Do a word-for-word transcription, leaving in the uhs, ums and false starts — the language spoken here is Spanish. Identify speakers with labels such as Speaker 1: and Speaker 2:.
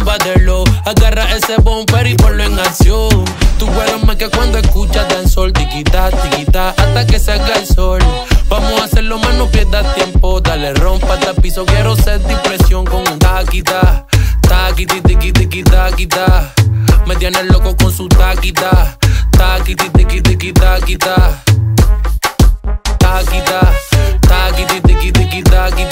Speaker 1: llévatelo. Agarra ese bumper y ponlo en acción. Tú eres más que cuando escuchas dancehall. Tiquita, tiquita, hasta que salga el sol. Vamos a hacerlo más, no pierdas tiempo. Dale, rompa hasta el piso, quiero sentir presión con un taquita. Taquiti, tiqui, tiqui, taquita. Me tienes loco con su taquita. Taquiti, tiqui, tiqui, taquita. Taquita, taquiti, tiqui, tiqui, taquita.